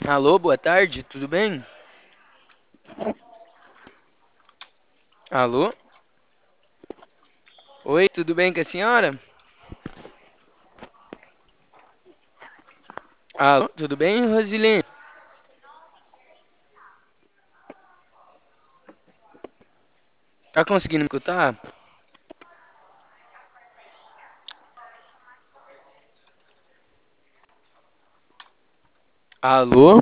Alô, boa tarde, tudo bem? Alô? Oi, tudo bem com a senhora? Alô, tudo bem, Rosilene? Tá conseguindo me escutar? Alô?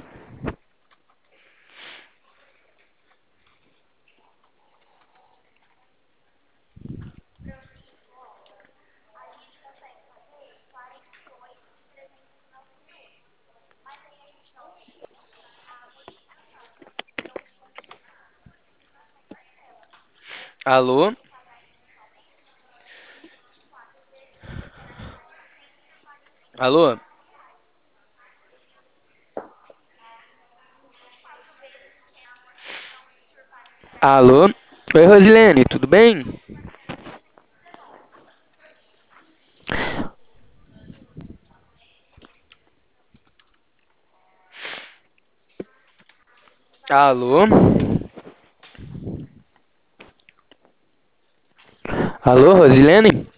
Alô? Alô? Alô? Oi, Rosilene, tudo bem? Alô? Alô, Rosilene?